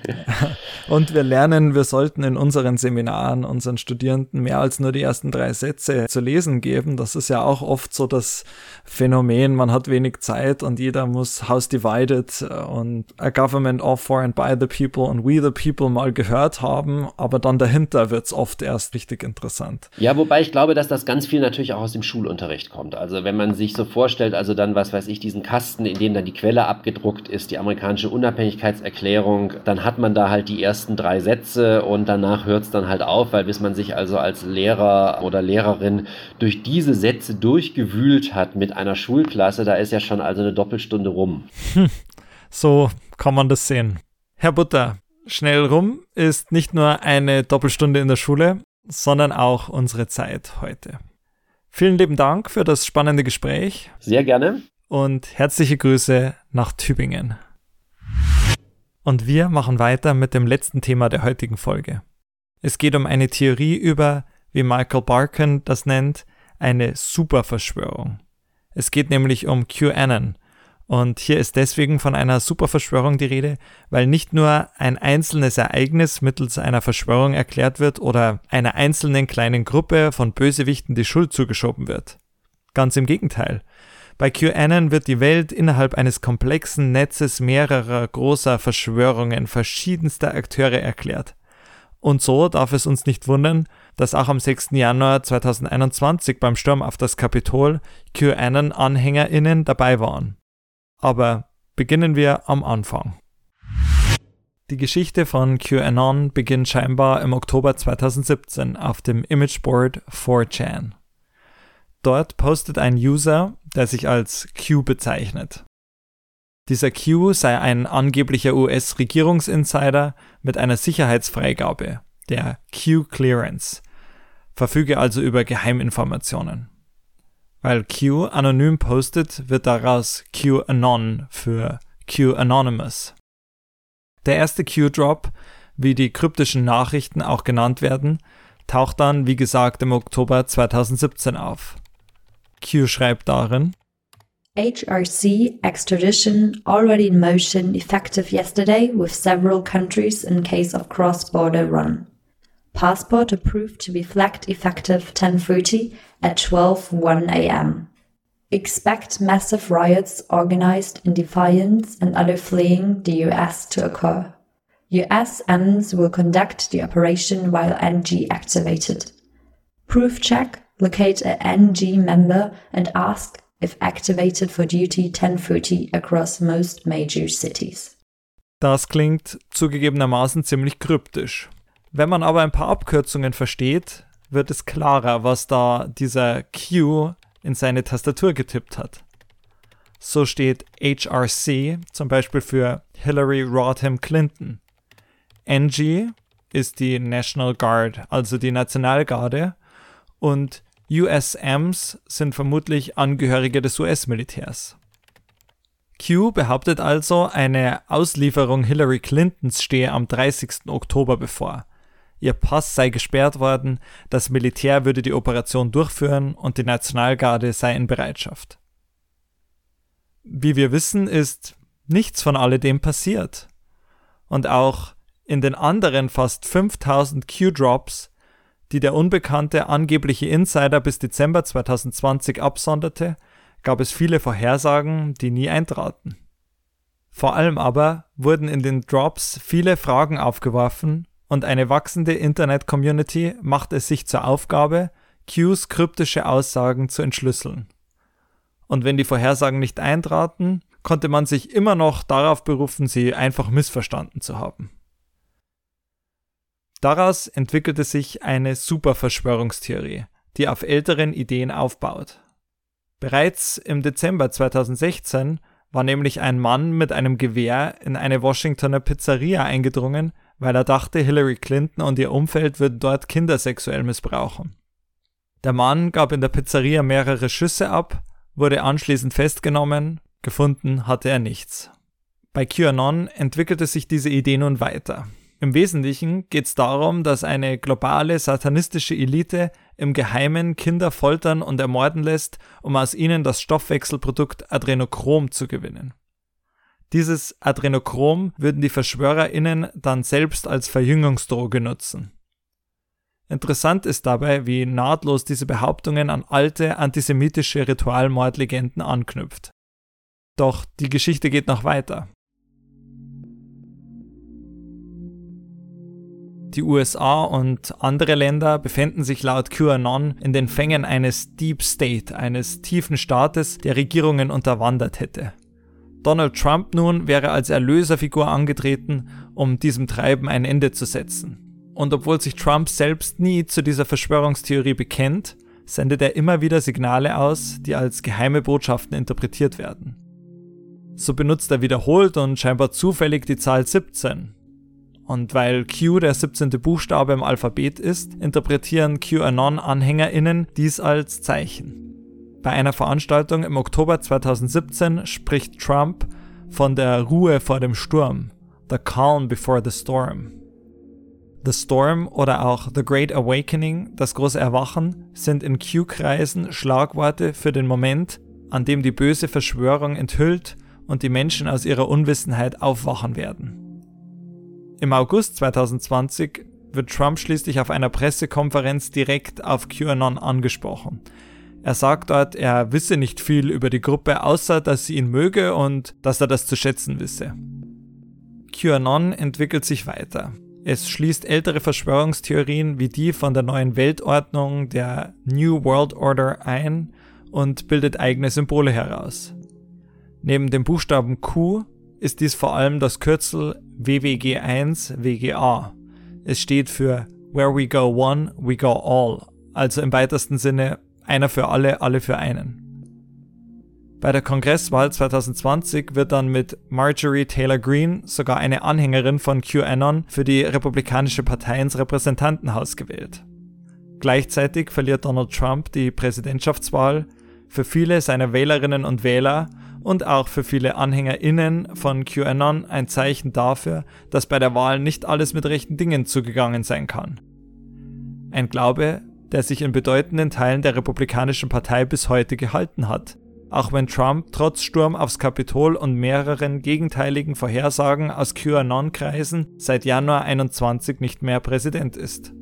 Und wir lernen, wir sollten in unseren Seminaren unseren Studierenden mehr als nur die ersten 3 Sätze zu lesen geben. Das ist ja auch oft so das Phänomen, man hat wenig Zeit und jeder muss House Divided und A Government of, for and by the people und We the People mal gehört haben, aber dann dahinter wird es oft erst richtig interessant. Ja, wobei ich glaube, dass das ganz viel natürlich auch aus dem Schulunterricht kommt. Also wenn man sich so vorstellt, also dann, was weiß ich, diesen Kasten, in dem dann die Quelle abgedruckt ist, die amerikanische Unabhängigkeitserklärung, dann hat man da halt die ersten 3 Sätze und danach hört es dann halt auf, weil bis man sich also als Lehrer oder Lehrerin durch diese Sätze durchgewühlt hat mit einer Schulklasse, da ist ja schon also eine Doppelstunde rum. So kann man das sehen. Herr Butter, schnell rum ist nicht nur eine Doppelstunde in der Schule, sondern auch unsere Zeit heute. Vielen lieben Dank für das spannende Gespräch. Sehr gerne. Und herzliche Grüße nach Tübingen. Und wir machen weiter mit dem letzten Thema der heutigen Folge. Es geht um eine Theorie über, wie Michael Barkan das nennt, eine Superverschwörung. Es geht nämlich um QAnon. Und hier ist deswegen von einer Superverschwörung die Rede, weil nicht nur ein einzelnes Ereignis mittels einer Verschwörung erklärt wird oder einer einzelnen kleinen Gruppe von Bösewichten die Schuld zugeschoben wird. Ganz im Gegenteil. Bei QAnon wird die Welt innerhalb eines komplexen Netzes mehrerer großer Verschwörungen verschiedenster Akteure erklärt. Und so darf es uns nicht wundern, dass auch am 6. Januar 2021 beim Sturm auf das Kapitol QAnon-AnhängerInnen dabei waren. Aber beginnen wir am Anfang. Die Geschichte von QAnon beginnt scheinbar im Oktober 2017 auf dem Imageboard 4chan. Dort postet ein User, der sich als Q bezeichnet. Dieser Q sei ein angeblicher US-Regierungsinsider mit einer Sicherheitsfreigabe, der Q-Clearance, verfüge also über Geheiminformationen. Weil Q anonym postet, wird daraus QAnon für Q-Anonymous. Der erste Q-Drop, wie die kryptischen Nachrichten auch genannt werden, taucht dann, wie gesagt, im Oktober 2017 auf. Q schreibt darin: HRC extradition already in motion, effective yesterday with several countries in case of cross-border run. Passport approved to be flagged effective 10:30 at 12:01 a.m. Expect massive riots organized in defiance and other fleeing the US to occur. US ends will conduct the operation while NG activated. Proof check, locate a NG member and ask if activated for duty 10:30 across most major cities. Das klingt zugegebenermaßen ziemlich kryptisch. Wenn man aber ein paar Abkürzungen versteht, wird es klarer, was da dieser Q in seine Tastatur getippt hat. So steht HRC zum Beispiel für Hillary Rodham Clinton. NG ist die National Guard, also die Nationalgarde, und USMs sind vermutlich Angehörige des US-Militärs. Q behauptet also, eine Auslieferung Hillary Clintons stehe am 30. Oktober bevor. Ihr Pass sei gesperrt worden, das Militär würde die Operation durchführen und die Nationalgarde sei in Bereitschaft. Wie wir wissen, ist nichts von alledem passiert. Und auch in den anderen fast 5000 Q-Drops, die der unbekannte angebliche Insider bis Dezember 2020 absonderte, gab es viele Vorhersagen, die nie eintraten. Vor allem aber wurden in den Drops viele Fragen aufgeworfen und eine wachsende Internet-Community machte es sich zur Aufgabe, Qs kryptische Aussagen zu entschlüsseln. Und wenn die Vorhersagen nicht eintraten, konnte man sich immer noch darauf berufen, sie einfach missverstanden zu haben. Daraus entwickelte sich eine Superverschwörungstheorie, die auf älteren Ideen aufbaut. Bereits im Dezember 2016 war nämlich ein Mann mit einem Gewehr in eine Washingtoner Pizzeria eingedrungen, weil er dachte, Hillary Clinton und ihr Umfeld würden dort Kinder sexuell missbrauchen. Der Mann gab in der Pizzeria mehrere Schüsse ab, wurde anschließend festgenommen, gefunden hatte er nichts. Bei QAnon entwickelte sich diese Idee nun weiter. Im Wesentlichen geht es darum, dass eine globale satanistische Elite im Geheimen Kinder foltern und ermorden lässt, um aus ihnen das Stoffwechselprodukt Adrenochrom zu gewinnen. Dieses Adrenochrom würden die VerschwörerInnen dann selbst als Verjüngungsdroge nutzen. Interessant ist dabei, wie nahtlos diese Behauptungen an alte antisemitische Ritualmordlegenden anknüpft. Doch die Geschichte geht noch weiter. Die USA und andere Länder befänden sich laut QAnon in den Fängen eines Deep State, eines tiefen Staates, der Regierungen unterwandert hätte. Donald Trump nun wäre als Erlöserfigur angetreten, um diesem Treiben ein Ende zu setzen. Und obwohl sich Trump selbst nie zu dieser Verschwörungstheorie bekennt, sendet er immer wieder Signale aus, die als geheime Botschaften interpretiert werden. So benutzt er wiederholt und scheinbar zufällig die Zahl 17. Und weil Q der 17. Buchstabe im Alphabet ist, interpretieren QAnon-AnhängerInnen dies als Zeichen. Bei einer Veranstaltung im Oktober 2017 spricht Trump von der Ruhe vor dem Sturm, the calm before the storm. The Storm oder auch The Great Awakening, das große Erwachen, sind in Q-Kreisen Schlagworte für den Moment, an dem die böse Verschwörung enthüllt und die Menschen aus ihrer Unwissenheit aufwachen werden. Im August 2020 wird Trump schließlich auf einer Pressekonferenz direkt auf QAnon angesprochen. Er sagt dort, er wisse nicht viel über die Gruppe, außer dass sie ihn möge und dass er das zu schätzen wisse. QAnon entwickelt sich weiter. Es schließt ältere Verschwörungstheorien wie die von der neuen Weltordnung, der New World Order ein und bildet eigene Symbole heraus. Neben dem Buchstaben Q ist dies vor allem das Kürzel WWG1 WGA. Es steht für Where we go one, we go all, also im weitesten Sinne einer für alle, alle für einen. Bei der Kongresswahl 2020 wird dann mit Marjorie Taylor Greene sogar eine Anhängerin von QAnon für die Republikanische Partei ins Repräsentantenhaus gewählt. Gleichzeitig verliert Donald Trump die Präsidentschaftswahl, für viele seiner Wählerinnen und Wähler und auch für viele AnhängerInnen von QAnon ein Zeichen dafür, dass bei der Wahl nicht alles mit rechten Dingen zugegangen sein kann. Ein Glaube, der sich in bedeutenden Teilen der Republikanischen Partei bis heute gehalten hat, auch wenn Trump trotz Sturm aufs Kapitol und mehreren gegenteiligen Vorhersagen aus QAnon-Kreisen seit Januar 21 nicht mehr Präsident ist.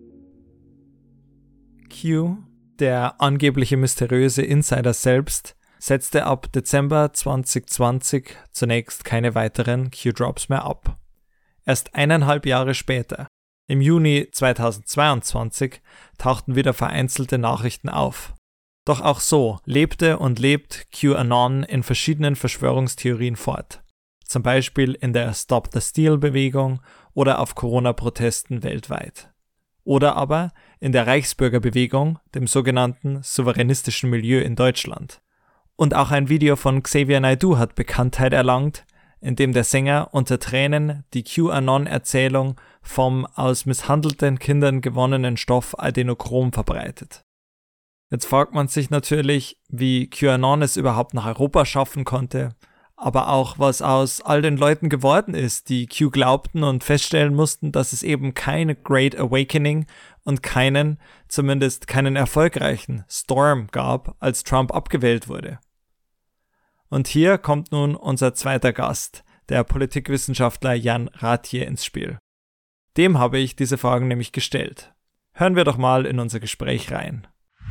Q, der angebliche mysteriöse Insider selbst, setzte ab Dezember 2020 zunächst keine weiteren Q-Drops mehr ab. Erst 1,5 Jahre später, im Juni 2022, tauchten wieder vereinzelte Nachrichten auf. Doch auch so lebte und lebt QAnon in verschiedenen Verschwörungstheorien fort. Zum Beispiel in der Stop the Steal-Bewegung oder auf Corona-Protesten weltweit. Oder aber in der Reichsbürgerbewegung, dem sogenannten souveränistischen Milieu in Deutschland. Und auch ein Video von Xavier Naidoo hat Bekanntheit erlangt, in dem der Sänger unter Tränen die QAnon-Erzählung vom aus misshandelten Kindern gewonnenen Stoff Adenochrom verbreitet. Jetzt fragt man sich natürlich, wie QAnon es überhaupt nach Europa schaffen konnte, aber auch, was aus all den Leuten geworden ist, die Q glaubten und feststellen mussten, dass es eben keine Great Awakening und zumindest keinen erfolgreichen Storm gab, als Trump abgewählt wurde. Und hier kommt nun unser zweiter Gast, der Politikwissenschaftler Jan Ratje, ins Spiel. Dem habe ich diese Fragen nämlich gestellt. Hören wir doch mal in unser Gespräch rein.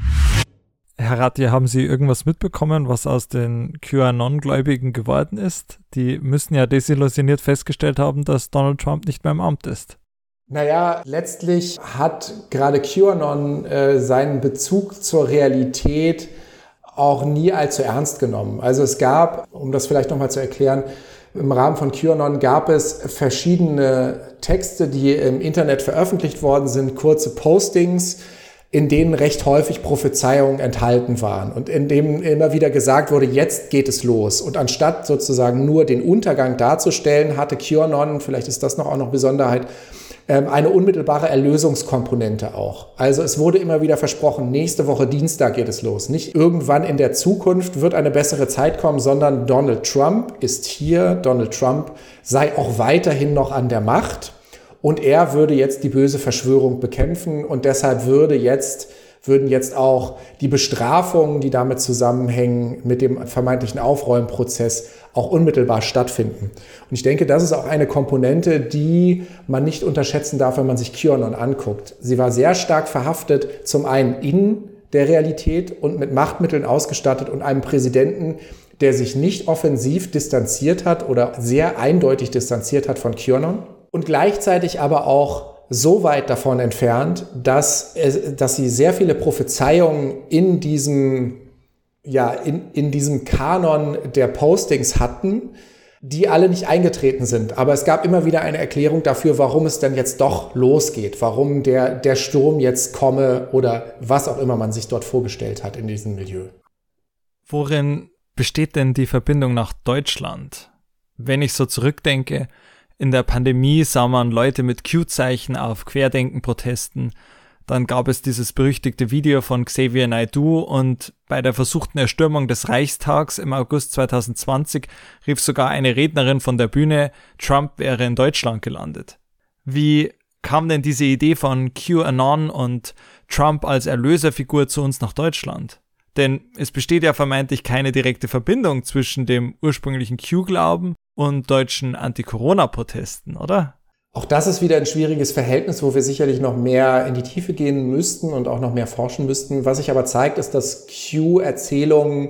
Herr Ratje, haben Sie irgendwas mitbekommen, was aus den QAnon-Gläubigen geworden ist? Die müssen ja desillusioniert festgestellt haben, dass Donald Trump nicht mehr im Amt ist. Naja, letztlich hat gerade QAnon seinen Bezug zur Realität auch nie allzu ernst genommen. Also es gab, um das vielleicht nochmal zu erklären, im Rahmen von QAnon gab es verschiedene Texte, die im Internet veröffentlicht worden sind, kurze Postings, in denen recht häufig Prophezeiungen enthalten waren und in dem immer wieder gesagt wurde, jetzt geht es los. Und anstatt sozusagen nur den Untergang darzustellen, hatte QAnon, vielleicht ist das auch noch Besonderheit, eine unmittelbare Erlösungskomponente auch. Also es wurde immer wieder versprochen, nächste Woche Dienstag geht es los. Nicht irgendwann in der Zukunft wird eine bessere Zeit kommen, sondern Donald Trump ist hier, Donald Trump sei auch weiterhin noch an der Macht und er würde jetzt die böse Verschwörung bekämpfen und deshalb würden jetzt auch die Bestrafungen, die damit zusammenhängen, mit dem vermeintlichen Aufräumprozess auch unmittelbar stattfinden. Und ich denke, das ist auch eine Komponente, die man nicht unterschätzen darf, wenn man sich QAnon anguckt. Sie war sehr stark verhaftet, zum einen in der Realität und mit Machtmitteln ausgestattet und einem Präsidenten, der sich nicht offensiv distanziert hat oder sehr eindeutig distanziert hat von QAnon und gleichzeitig aber auch so weit davon entfernt, dass sie sehr viele Prophezeiungen in diesem Kanon der Postings hatten, die alle nicht eingetreten sind. Aber es gab immer wieder eine Erklärung dafür, warum es denn jetzt doch losgeht, warum der Sturm jetzt komme oder was auch immer man sich dort vorgestellt hat in diesem Milieu. Worin besteht denn die Verbindung nach Deutschland? Wenn ich so zurückdenke, in der Pandemie sah man Leute mit Q-Zeichen auf Querdenken-Protesten. Dann gab es dieses berüchtigte Video von Xavier Naidoo und bei der versuchten Erstürmung des Reichstags im August 2020 rief sogar eine Rednerin von der Bühne, Trump wäre in Deutschland gelandet. Wie kam denn diese Idee von QAnon und Trump als Erlöserfigur zu uns nach Deutschland? Denn es besteht ja vermeintlich keine direkte Verbindung zwischen dem ursprünglichen Q-Glauben und deutschen Anti-Corona-Protesten, oder? Auch das ist wieder ein schwieriges Verhältnis, wo wir sicherlich noch mehr in die Tiefe gehen müssten und auch noch mehr forschen müssten. Was sich aber zeigt, ist, dass Q-Erzählungen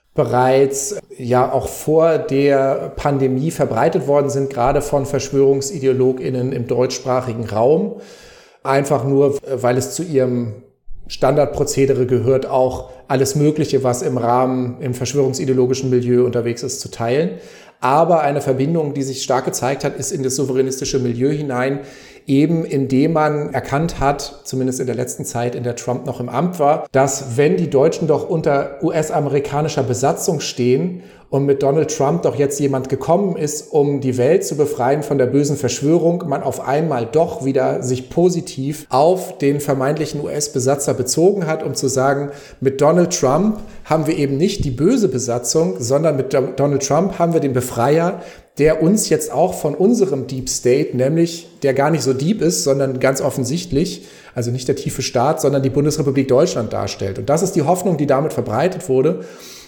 bereits ja auch vor der Pandemie verbreitet worden sind, gerade von VerschwörungsideologInnen im deutschsprachigen Raum. Einfach nur, weil es zu ihrem Standardprozedere gehört, auch alles Mögliche, was im verschwörungsideologischen Milieu unterwegs ist, zu teilen. Aber eine Verbindung, die sich stark gezeigt hat, ist in das souveränistische Milieu hinein, eben indem man erkannt hat, zumindest in der letzten Zeit, in der Trump noch im Amt war, dass wenn die Deutschen doch unter US-amerikanischer Besatzung stehen und mit Donald Trump doch jetzt jemand gekommen ist, um die Welt zu befreien von der bösen Verschwörung, man auf einmal doch wieder sich positiv auf den vermeintlichen US-Besatzer bezogen hat, um zu sagen, mit Donald Trump haben wir eben nicht die böse Besatzung, sondern mit Donald Trump haben wir den Befreier, der uns jetzt auch von unserem Deep State, nämlich der gar nicht so deep ist, sondern ganz offensichtlich, also nicht der tiefe Staat, sondern die Bundesrepublik Deutschland darstellt. Und das ist die Hoffnung, die damit verbreitet wurde.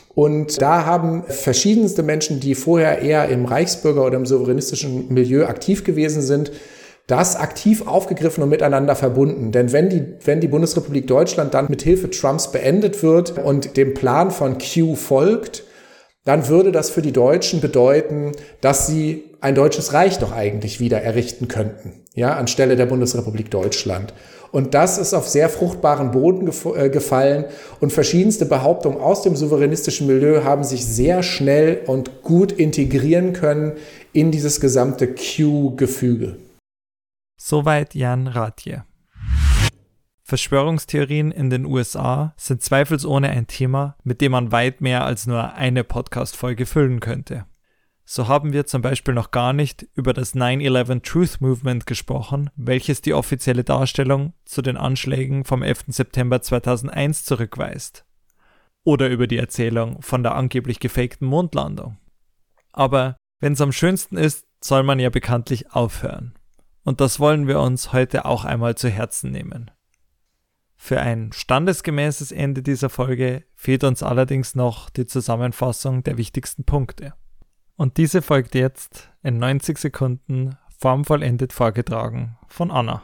Und da haben verschiedenste Menschen, die vorher eher im Reichsbürger- oder im souveränistischen Milieu aktiv gewesen sind, das aktiv aufgegriffen und miteinander verbunden. Denn wenn die Bundesrepublik Deutschland dann mit Hilfe Trumps beendet wird und dem Plan von Q folgt, dann würde das für die Deutschen bedeuten, dass sie ein deutsches Reich doch eigentlich wieder errichten könnten, ja, anstelle der Bundesrepublik Deutschland. Und das ist auf sehr fruchtbaren Boden gefallen und verschiedenste Behauptungen aus dem souveränistischen Milieu haben sich sehr schnell und gut integrieren können in dieses gesamte Q-Gefüge. Soweit Jan Rathje. Verschwörungstheorien in den USA sind zweifelsohne ein Thema, mit dem man weit mehr als nur eine Podcast-Folge füllen könnte. So haben wir zum Beispiel noch gar nicht über das 9/11 Truth Movement gesprochen, welches die offizielle Darstellung zu den Anschlägen vom 11. September 2001 zurückweist. Oder über die Erzählung von der angeblich gefakten Mondlandung. Aber wenn es am schönsten ist, soll man ja bekanntlich aufhören. Und das wollen wir uns heute auch einmal zu Herzen nehmen. Für ein standesgemäßes Ende dieser Folge fehlt uns allerdings noch die Zusammenfassung der wichtigsten Punkte. Und diese folgt jetzt in 90 Sekunden formvollendet vorgetragen von Anna.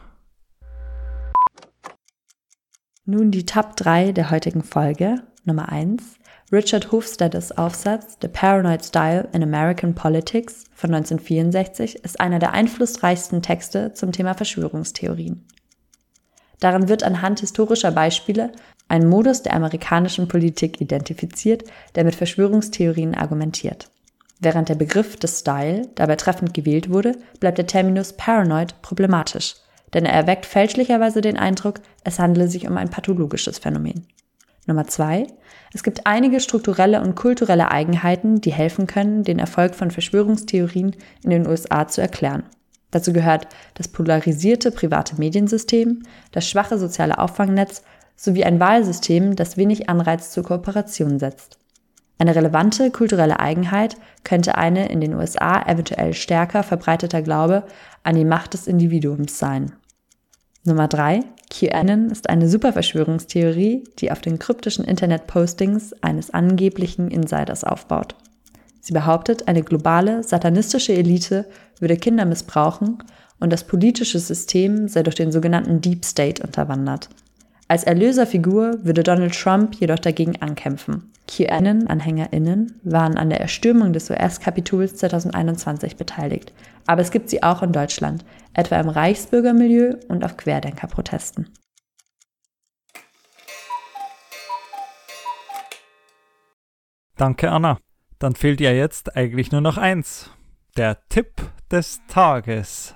Nun die Top 3 der heutigen Folge. Nummer 1. Richard Hofstadters Aufsatz The Paranoid Style in American Politics von 1964 ist einer der einflussreichsten Texte zum Thema Verschwörungstheorien. Darin wird anhand historischer Beispiele ein Modus der amerikanischen Politik identifiziert, der mit Verschwörungstheorien argumentiert. Während der Begriff des Style dabei treffend gewählt wurde, bleibt der Terminus Paranoid problematisch, denn er erweckt fälschlicherweise den Eindruck, es handele sich um ein pathologisches Phänomen. Nummer 2. Es gibt einige strukturelle und kulturelle Eigenheiten, die helfen können, den Erfolg von Verschwörungstheorien in den USA zu erklären. Dazu gehört das polarisierte private Mediensystem, das schwache soziale Auffangnetz sowie ein Wahlsystem, das wenig Anreiz zur Kooperation setzt. Eine relevante kulturelle Eigenheit könnte eine in den USA eventuell stärker verbreiteter Glaube an die Macht des Individuums sein. Nummer 3. QAnon ist eine Superverschwörungstheorie, die auf den kryptischen Internet-Postings eines angeblichen Insiders aufbaut. Sie behauptet, eine globale, satanistische Elite würde Kinder missbrauchen und das politische System sei durch den sogenannten Deep State unterwandert. Als Erlöserfigur würde Donald Trump jedoch dagegen ankämpfen. QAnon-AnhängerInnen waren an der Erstürmung des US-Kapitols 2021 beteiligt, aber es gibt sie auch in Deutschland, etwa im Reichsbürgermilieu und auf Querdenkerprotesten. Danke, Anna. Dann fehlt ja jetzt eigentlich nur noch eins. Der Tipp des Tages.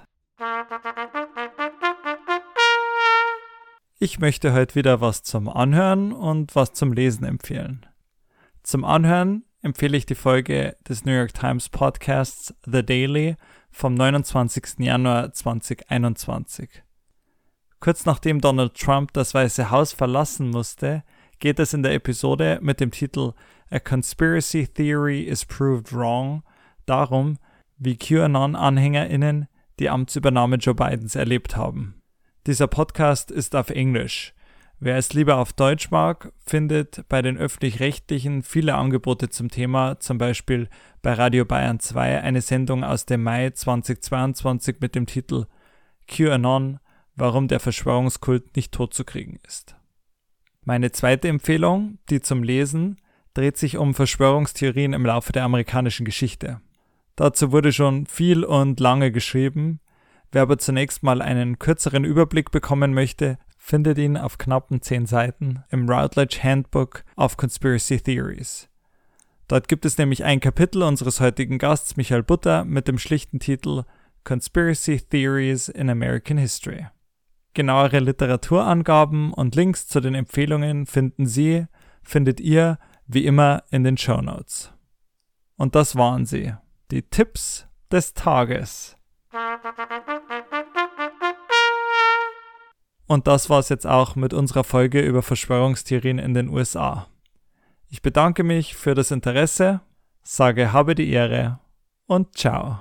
Ich möchte heute wieder was zum Anhören und was zum Lesen empfehlen. Zum Anhören empfehle ich die Folge des New York Times Podcasts The Daily vom 29. Januar 2021. Kurz nachdem Donald Trump das Weiße Haus verlassen musste, geht es in der Episode mit dem Titel A Conspiracy Theory is Proved Wrong darum, wie QAnon-AnhängerInnen die Amtsübernahme Joe Bidens erlebt haben. Dieser Podcast ist auf Englisch. Wer es lieber auf Deutsch mag, findet bei den Öffentlich-Rechtlichen viele Angebote zum Thema, zum Beispiel bei Radio Bayern 2 eine Sendung aus dem Mai 2022 mit dem Titel QAnon, warum der Verschwörungskult nicht totzukriegen ist. Meine zweite Empfehlung, die zum Lesen, dreht sich um Verschwörungstheorien im Laufe der amerikanischen Geschichte. Dazu wurde schon viel und lange geschrieben. Wer aber zunächst mal einen kürzeren Überblick bekommen möchte, findet ihn auf knappen 10 Seiten im Routledge Handbook of Conspiracy Theories. Dort gibt es nämlich ein Kapitel unseres heutigen Gasts Michael Butter mit dem schlichten Titel Conspiracy Theories in American History. Genauere Literaturangaben und Links zu den Empfehlungen findet ihr wie immer in den Shownotes. Und das waren sie, die Tipps des Tages. Und das war's jetzt auch mit unserer Folge über Verschwörungstheorien in den USA. Ich bedanke mich für das Interesse, sage habe die Ehre und ciao.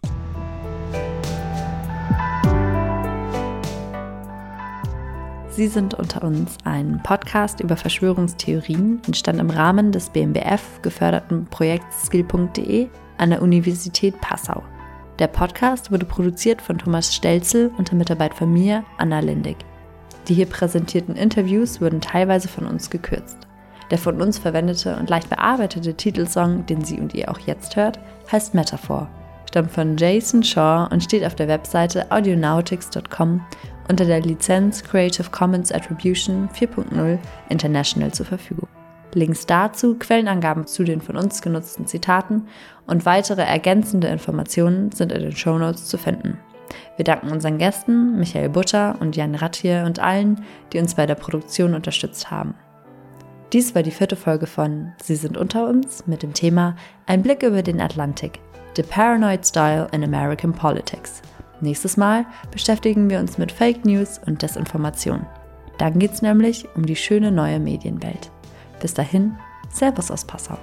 Sie sind unter uns, ein Podcast über Verschwörungstheorien, entstand im Rahmen des BMBF geförderten Projekts skill.de an der Universität Passau. Der Podcast wurde produziert von Thomas Stelzel unter Mitarbeit von mir, Anna Lindig. Die hier präsentierten Interviews wurden teilweise von uns gekürzt. Der von uns verwendete und leicht bearbeitete Titelsong, den Sie und ihr auch jetzt hört, heißt Metaphor, stammt von Jason Shaw und steht auf der Webseite audionautics.com unter der Lizenz Creative Commons Attribution 4.0 International zur Verfügung. Links dazu, Quellenangaben zu den von uns genutzten Zitaten und weitere ergänzende Informationen sind in den Shownotes zu finden. Wir danken unseren Gästen, Michael Butter und Jan Rattier und allen, die uns bei der Produktion unterstützt haben. Dies war die 4. Folge von Sie sind unter uns mit dem Thema Ein Blick über den Atlantik, The Paranoid Style in American Politics. Nächstes Mal beschäftigen wir uns mit Fake News und Desinformation. Dann geht's nämlich um die schöne neue Medienwelt. Bis dahin, Servus aus Passau.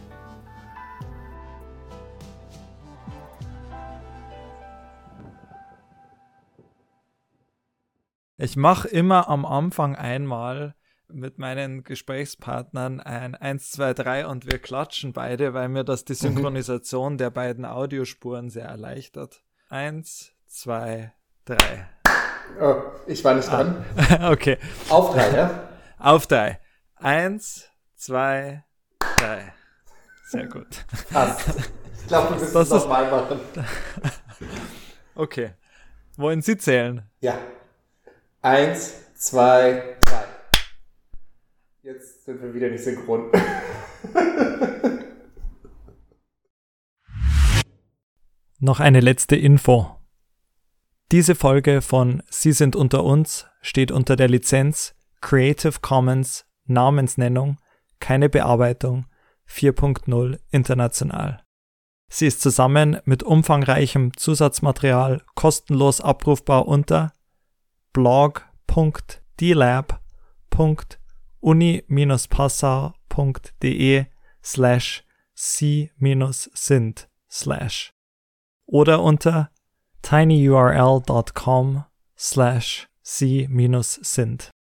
Ich mache immer am Anfang einmal mit meinen Gesprächspartnern ein 1, 2, 3 und wir klatschen beide, weil mir das die Synchronisation der beiden Audiospuren sehr erleichtert. 1, 2, 3. Oh, ich war nicht dran. Okay. Auf 3, ja? Auf 3. 1, 2, 3. Sehr gut. Passt. Ich glaube, du wirst es nochmal machen. Okay. Wollen Sie zählen? Ja. 1, 2, 3. Jetzt sind wir wieder nicht synchron. Noch eine letzte Info. Diese Folge von Sie sind unter uns steht unter der Lizenz Creative Commons Namensnennung, keine Bearbeitung 4.0 international. Sie ist zusammen mit umfangreichem Zusatzmaterial kostenlos abrufbar unter blog.dlab.uni-passau.de/sie-sind/ oder unter tinyurl.com/sie-sind.